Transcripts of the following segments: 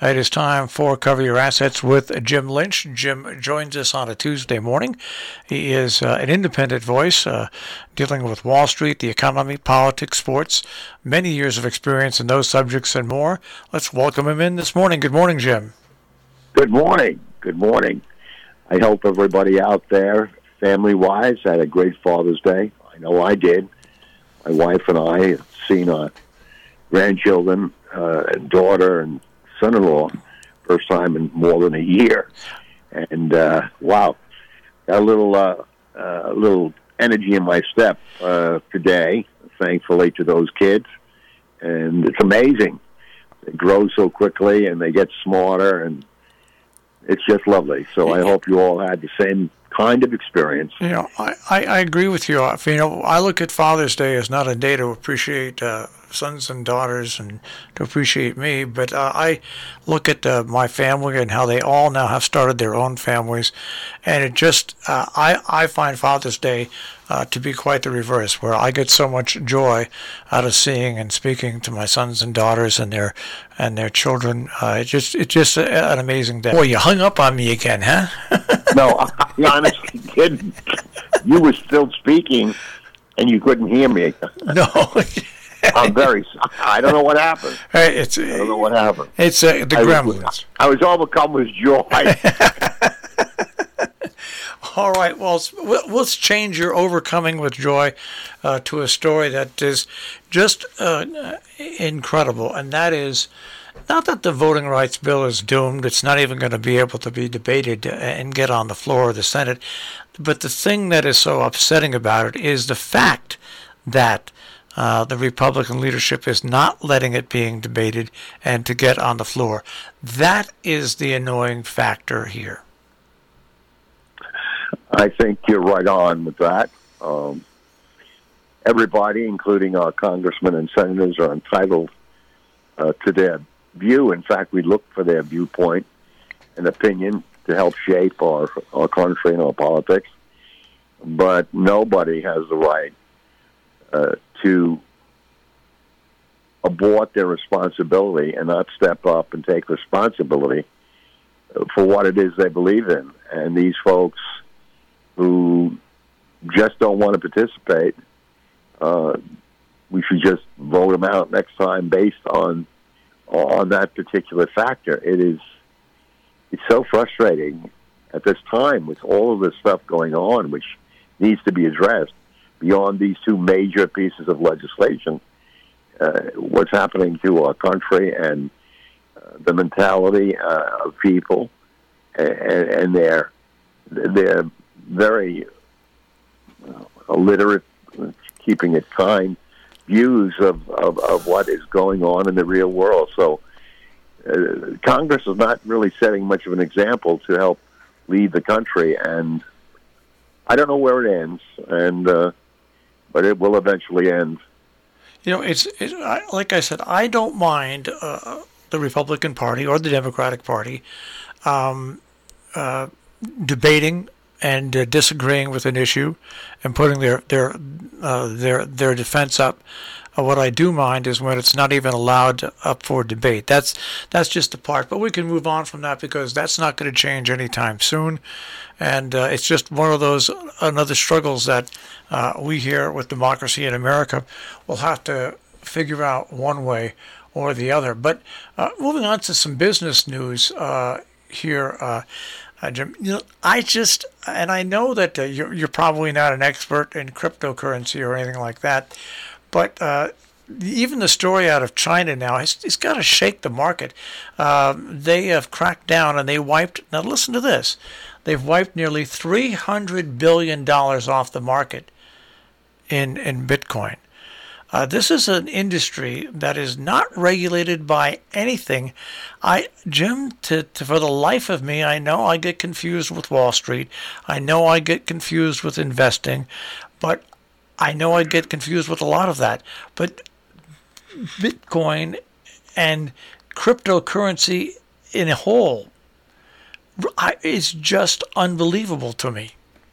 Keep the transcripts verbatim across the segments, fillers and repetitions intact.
It is time for Cover Your Assets with Jim Lynch. Jim joins us on a Tuesday morning. He is uh, an independent voice uh, dealing with Wall Street, the economy, politics, sports, many years of experience in those subjects and more. Let's welcome him in this morning. Good morning, Jim. Good morning. Good morning. I hope everybody out there, family-wise, had a great Father's Day. I know I did. My wife and I have seen our grandchildren uh, and daughter and son-in-law first time in more than a year. And, uh, wow, got a little, uh, uh, little energy in my step uh, today, thankfully, to those kids. And it's amazing. They grow so quickly, and they get smarter, and it's just lovely. So I hope you all had the same kind of experience. You know, I, I, I agree with you. You know, I look at Father's Day as not a day to appreciate uh, sons and daughters and to appreciate me, but uh, I look at uh, my family and how they all now have started their own families, and it just, uh, I, I find Father's Day uh, to be quite the reverse, where I get so much joy out of seeing and speaking to my sons and daughters and their and their children. Uh, it just, it's just a, an amazing day. Boy, you hung up on me again, huh? No, I honestly didn't. You were still speaking, and you couldn't hear me. No. I'm very sorry. I don't know what happened. Hey, it's, I don't know what happened. It's uh, the I gremlins. Was, I was overcome with joy. All right, well, let's change your overcoming with joy uh, to a story that is just uh, incredible, and that is not that the voting rights bill is doomed. It's not even going to be able to be debated and get on the floor of the Senate. But the thing that is so upsetting about it is the fact that uh, the Republican leadership is not letting it being debated and to get on the floor. That is the annoying factor here. I think you're right on with that. Um, everybody, including our congressmen and senators, are entitled uh, to their view. In fact, we look for their viewpoint and opinion to help shape our, our country and our politics. But nobody has the right uh, to abort their responsibility and not step up and take responsibility for what it is they believe in. And these folks who just don't want to participate, uh, we should just vote them out next time based on on that particular factor. It is it's so frustrating at this time with all of this stuff going on, which needs to be addressed beyond these two major pieces of legislation. Uh, what's happening to our country and uh, the mentality uh, of people and, and their their very uh, illiterate, keeping it kind, views of, of, of what is going on in the real world. So uh, Congress is not really setting much of an example to help lead the country, and I don't know where it ends, and uh, but it will eventually end. You know, it's, it's like I said, I don't mind uh, the Republican Party or the Democratic Party um, uh, debating and uh, disagreeing with an issue and putting their their uh, their their defense up. Uh, what I do mind is when it's not even allowed to, up for debate. That's that's just a part. But we can move on from that because that's not going to change anytime soon. And uh, it's just one of those another struggles that uh, we here with democracy in America will have to figure out one way or the other. But uh, moving on to some business news uh, here. Uh, Uh, Jim, you know, I just, and I know that uh, you're, you're probably not an expert in cryptocurrency or anything like that, but uh, even the story out of China now, it's, it's got to shake the market. Uh, they have cracked down and they wiped, now listen to this, they've wiped nearly three hundred billion dollars off the market in, in Bitcoin. Uh, this is an industry that is not regulated by anything. I, Jim, to, to, for the life of me, I know I get confused with Wall Street. I know I get confused with investing, but I know I get confused with a lot of that. But Bitcoin and cryptocurrency in a whole is just unbelievable to me.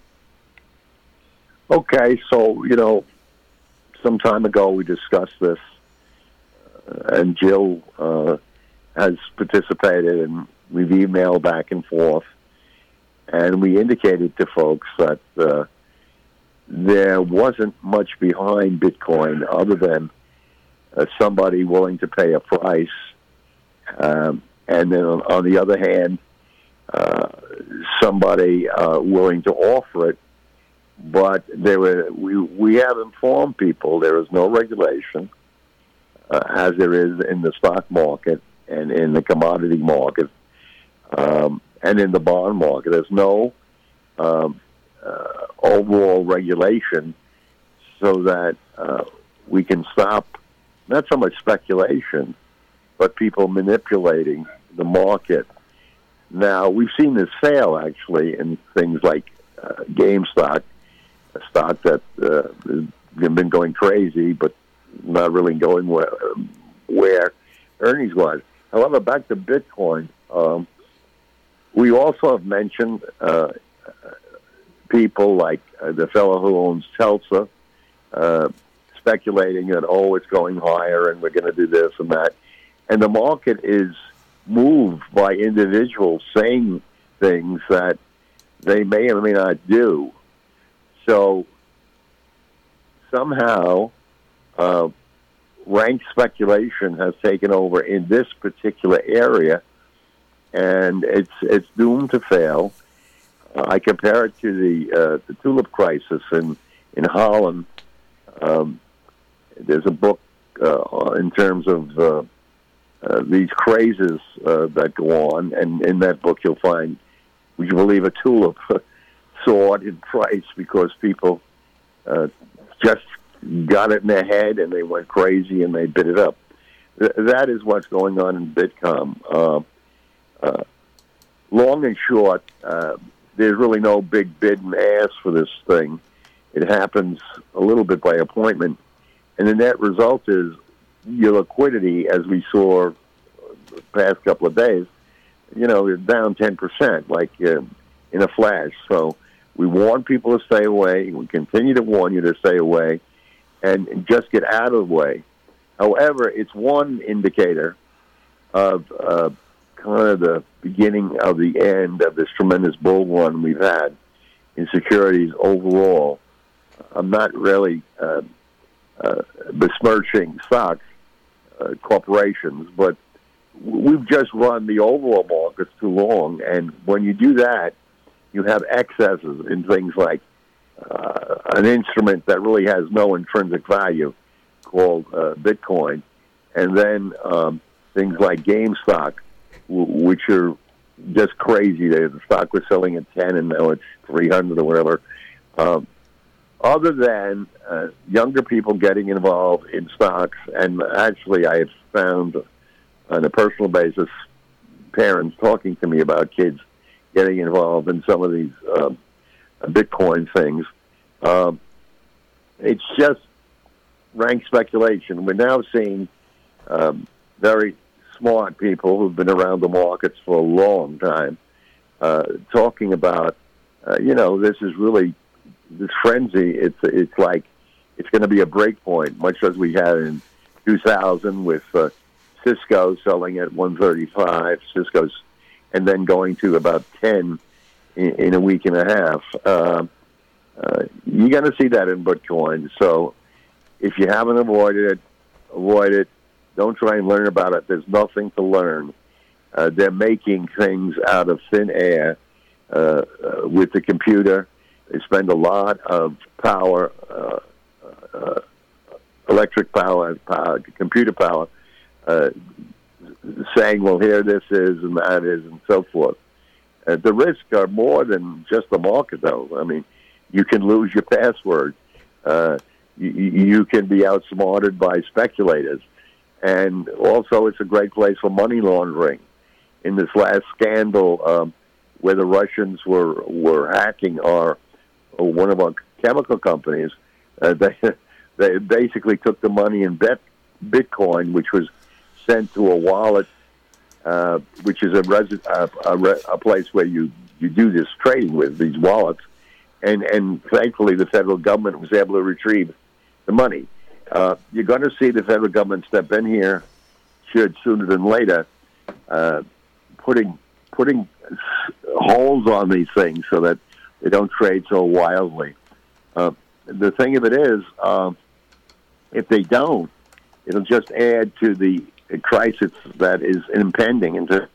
Okay, so, you know, some time ago we discussed this, uh, and Jill uh, has participated, and we've emailed back and forth, and we indicated to folks that uh, there wasn't much behind Bitcoin other than uh, somebody willing to pay a price, um, and then on, on the other hand, uh, somebody uh, willing to offer it. But there were we we have informed people there is no regulation, uh, as there is in the stock market and in the commodity market, um, and in the bond market. There's no um, uh, overall regulation so that uh, we can stop not so much speculation, but people manipulating the market. Now, we've seen this fail, actually, in things like uh, GameStop, a stock that uh, has been going crazy, but not really going where, where earnings was. However, back to Bitcoin, um, we also have mentioned uh, people like uh, the fellow who owns Telsa, uh, speculating that, oh, it's going higher and we're going to do this and that. And the market is moved by individuals saying things that they may or may not do. So somehow uh, rank speculation has taken over in this particular area, and it's it's doomed to fail. Uh, I compare it to the uh, the tulip crisis in in Holland. Um, there's a book uh, in terms of uh, uh, these crazes uh, that go on, and in that book you'll find, would you believe, a tulip soared in price because people uh, just got it in their head and they went crazy and they bid it up. Th- that is what's going on in Bitcoin. Uh, uh, long and short, uh, there's really no big bid and ask for this thing. It happens a little bit by appointment. And the net result is your liquidity, as we saw the past couple of days, you know, is down ten percent, like uh, in a flash. So we warn people to stay away. We continue to warn you to stay away and just get out of the way. However, it's one indicator of uh, kind of the beginning of the end of this tremendous bull run we've had in securities overall. I'm not really uh, uh, besmirching stocks, uh, corporations, but we've just run the overall markets too long, and when you do that, you have excesses in things like uh, an instrument that really has no intrinsic value called uh, Bitcoin, and then um, things like GameStop, w- which are just crazy. The stock was selling at ten, and now it's three hundred or whatever. Um, other than uh, younger people getting involved in stocks, and actually I have found on a personal basis parents talking to me about kids getting involved in some of these uh, Bitcoin things. Um, it's just rank speculation. We're now seeing um, very smart people who've been around the markets for a long time uh, talking about, uh, you know, this is really, this frenzy, it's it's like it's going to be a break point, much as we had in two thousand with uh, Cisco selling at one thirty-five, Cisco's, and then going to about ten in, in a week and a half. Uh, uh, you're going to see that in Bitcoin. So if you haven't avoided it, avoid it. Don't try and learn about it. There's nothing to learn. Uh, they're making things out of thin air uh, uh, with the computer. They spend a lot of power, uh, uh, electric power, power, computer power, uh, saying, well, here this is and that is and so forth. Uh, the risks are more than just the market, though. I mean, you can lose your password. Uh, you, you can be outsmarted by speculators. And also, it's a great place for money laundering. In this last scandal, um, where the Russians were were hacking our one of our chemical companies, uh, they they basically took the money in bet, Bitcoin, which was sent to a wallet, uh, which is a, resi- a, a, a place where you, you do this trading with these wallets, and and thankfully the federal government was able to retrieve the money. Uh, you're going to see the federal government step in here, should sooner than later, uh, putting putting holes on these things so that they don't trade so wildly. Uh, the thing of it is, uh, if they don't, it'll just add to the crisis that is impending. And the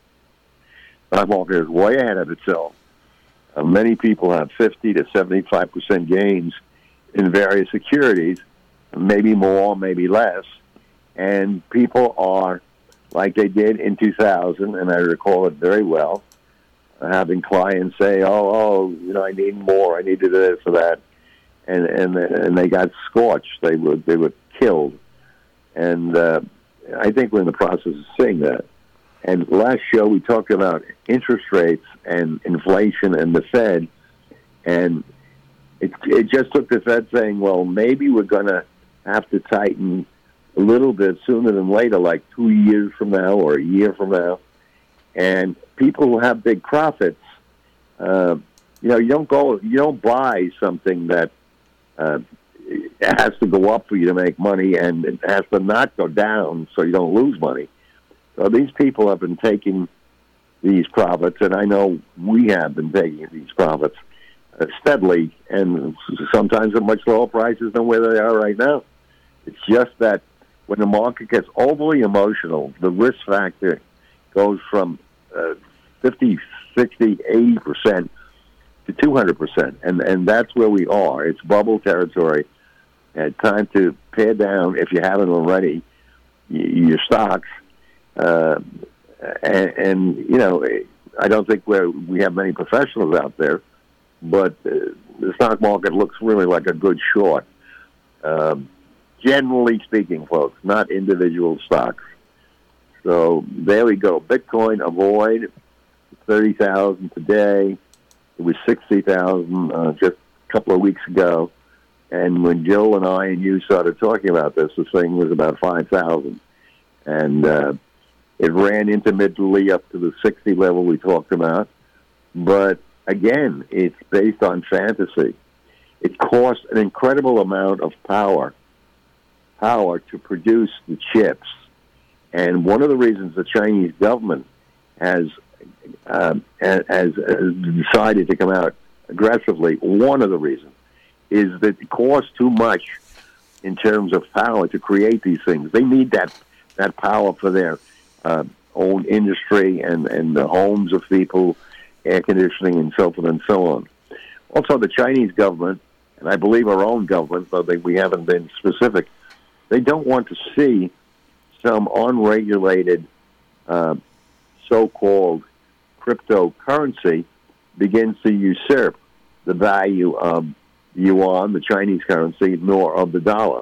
stock market is way ahead of itself. Uh, many people have fifty to seventy-five percent gains in various securities, maybe more, maybe less. And people are, like they did in two thousand, and I recall it very well, having clients say, oh, oh, you know, I need more, I need this or that. And, and, and they got scorched. They were, they were killed. And uh, I think we're in the process of seeing that. And last show we talked about interest rates and inflation and the Fed, and it, it just took the Fed saying, well, maybe we're going to have to tighten a little bit sooner than later, like two years from now or a year from now. And people who have big profits, uh, you know, you don't go, you don't buy something that uh, has to go up for you to make money, and it has to not go down so you don't lose money. So these people have been taking these profits, and I know we have been taking these profits uh, steadily, and sometimes at much lower prices than where they are right now. It's just that when the market gets overly emotional, the risk factor goes from uh, fifty, sixty, eighty percent to two hundred percent, and, and that's where we are. It's bubble territory. And time to pare down, if you haven't already, your stocks. Uh, and, and, you know, I don't think we're, we have many professionals out there, but uh, the stock market looks really like a good short. Um, generally speaking, folks, not individual stocks. So there we go. Bitcoin, avoid thirty thousand today. It was sixty thousand uh, just a couple of weeks ago. And when Jill and I and you started talking about this, the thing was about five thousand. And uh, it ran intermittently up to the sixty level we talked about. But again, it's based on fantasy. It costs an incredible amount of power, power to produce the chips. And one of the reasons the Chinese government has, uh, has, has decided to come out aggressively, one of the reasons, is that it costs too much in terms of power to create these things. They need that that power for their uh, own industry and, and the homes of people, air conditioning and so forth and so on. Also, the Chinese government, and I believe our own government, though they, we haven't been specific, they don't want to see some unregulated uh, so-called cryptocurrency begins to usurp the value of yuan, the Chinese currency, nor of the dollar.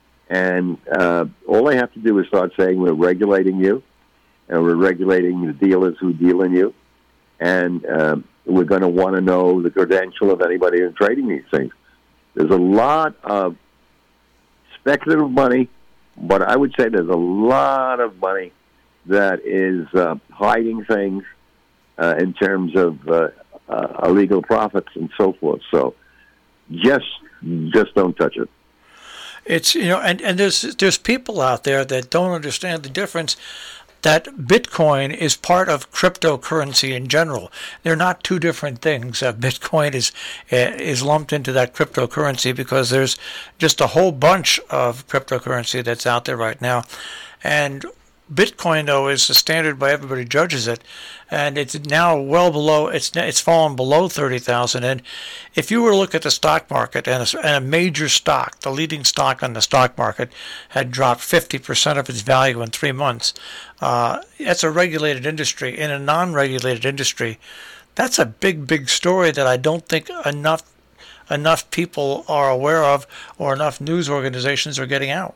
And uh, all they have to do is start saying, we're regulating you, and we're regulating the dealers who deal in you, and uh, we're going to want to know the credential of anybody who's trading these things. There's a lot of speculative money, but I would say there's a lot of money that is uh, hiding things uh, in terms of uh, uh, illegal profits and so forth. So just just don't touch it. It's, you know, and, and there's there's people out there that don't understand the difference that Bitcoin is part of cryptocurrency in general. They're not two different things. Uh, Bitcoin is uh, is lumped into that cryptocurrency because there's just a whole bunch of cryptocurrency that's out there right now. And Bitcoin, though, is the standard by everybody judges it, and it's now well below, it's it's fallen below thirty thousand. And if you were to look at the stock market, and a, and a major stock, the leading stock on the stock market, had dropped fifty percent of its value in three months, uh, that's a regulated industry. In a non-regulated industry, that's a big, big story that I don't think enough enough people are aware of, or enough news organizations are getting out.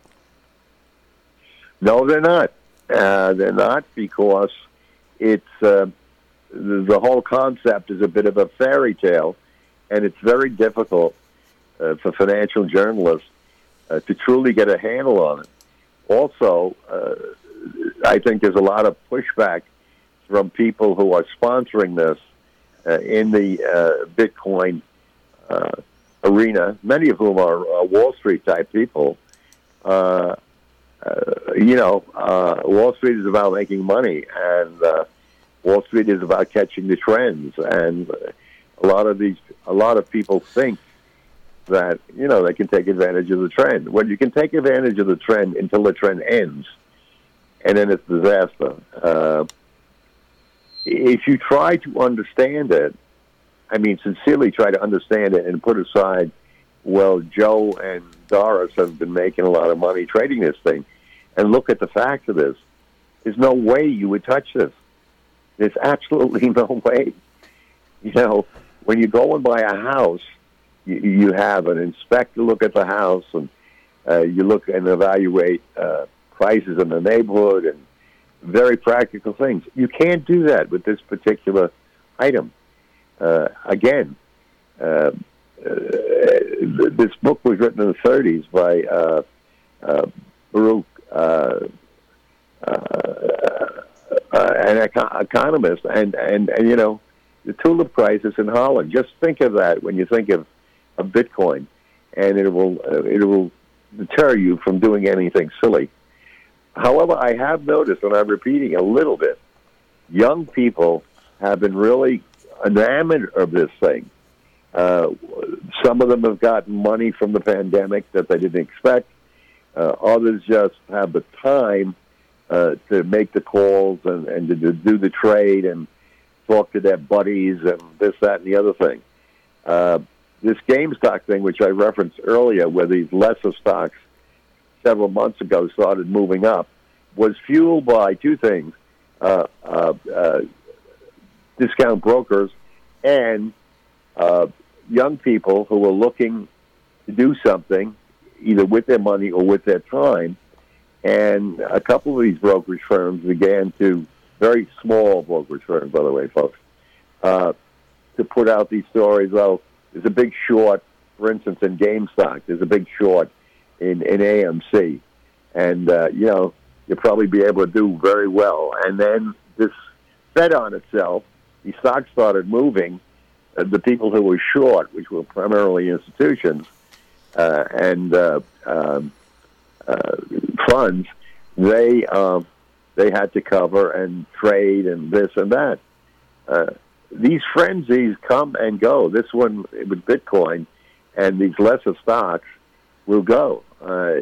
No, they're not. Uh, they're not, because it's uh, the, the whole concept is a bit of a fairy tale, and it's very difficult uh, for financial journalists uh, to truly get a handle on it. Also, uh, I think there's a lot of pushback from people who are sponsoring this uh, in the uh, Bitcoin uh, arena, many of whom are uh, Wall Street type people. Uh, uh, you know, uh, Wall Street is about making money, and uh, Wall Street is about catching the trends. And a lot of these, a lot of people think that, you know, they can take advantage of the trend. Well, you can take advantage of the trend until the trend ends, and then it's disaster. Uh, if you try to understand it, I mean, sincerely try to understand it and put aside, well, Joe and Doris have been making a lot of money trading this thing, and look at the facts of this. There's no way you would touch this. There's absolutely no way. You know, when you go and buy a house, you, you have an inspector look at the house, and uh, you look and evaluate uh, prices in the neighborhood and very practical things. You can't do that with this particular item. Uh, again, uh, uh, this book was written in the thirties by uh, uh, Baruch, uh, uh, uh, an econ- economist, and, and, and, you know, the tulip crisis in Holland. Just think of that when you think of, of Bitcoin, and it will uh, it will deter you from doing anything silly. However, I have noticed, and I'm repeating a little bit, young people have been really enamored of this thing. Uh, some of them have gotten money from the pandemic that they didn't expect. Uh, others just have the time uh, to make the calls and, and to, to do the trade and talk to their buddies and this, that, and the other thing. Uh, this GameStop thing, which I referenced earlier, where these lesser stocks several months ago started moving up, was fueled by two things, uh, uh, uh, discount brokers and uh, young people who were looking to do something, either with their money or with their time. And a couple of these brokerage firms began to, very small brokerage firms, by the way, folks, uh, to put out these stories. Well, there's a big short, for instance, in GameStop. There's a big short in, in A M C. And, uh, you know, you'll probably be able to do very well. And then this fed on itself. The stock started moving. Uh, the people who were short, which were primarily institutions uh, and uh, um, uh, funds, they uh, they had to cover and trade and this and that. Uh, these frenzies come and go. This one with Bitcoin and these lesser stocks will go. Uh,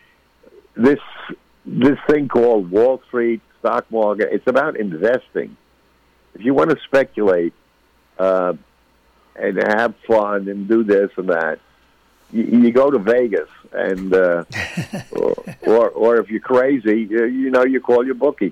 this this thing called Wall Street stock market, it's about investing. If you want to speculate uh, and have fun and do this and that, you, you go to Vegas, and uh, or, or or if you're crazy, you, you know, you call your bookie.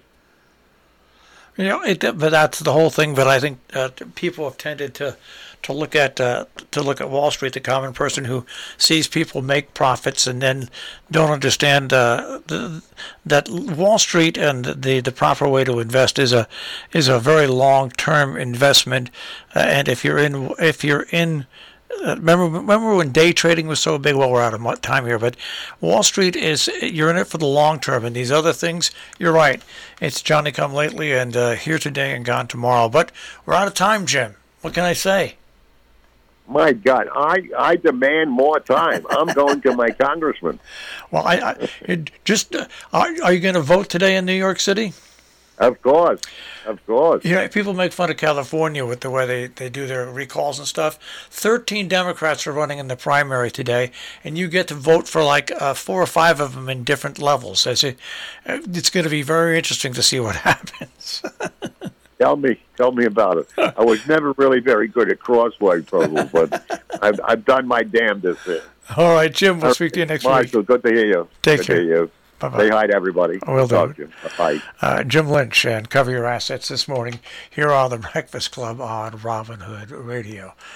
You know, it, but that's the whole thing. But I think uh, people have tended to to look at uh, to look at Wall Street, the common person who sees people make profits and then don't understand uh, the, that Wall Street and the the proper way to invest is a is a very long term investment. Uh, and if you're in if you're in Uh, remember, remember when day trading was so big? Well, we're out of time here, but Wall Street is, you're in it for the long term, and these other things, you're right. It's Johnny come lately and uh, here today and gone tomorrow. But we're out of time, Jim. What can I say? My God, I, I demand more time. I'm going to my congressman. Well, I, I it just uh, are, are you going to vote today in New York City? Of course, of course. You know, people make fun of California with the way they, they do their recalls and stuff. Thirteen Democrats are running in the primary today, and you get to vote for like uh, four or five of them in different levels. I say, it's going to be very interesting to see what happens. Tell me, tell me about it. I was never really very good at crossword puzzles, but I've, I've done my damnedest there. All right, Jim, we'll speak to you next Michael, week. Good to hear you. Take good care. To hear you. Bye-bye. Say hi to everybody. I will do. Jim. Bye. Uh, Jim Lynch and Cover Your Assets this morning here on the Breakfast Club on Robin Hood Radio.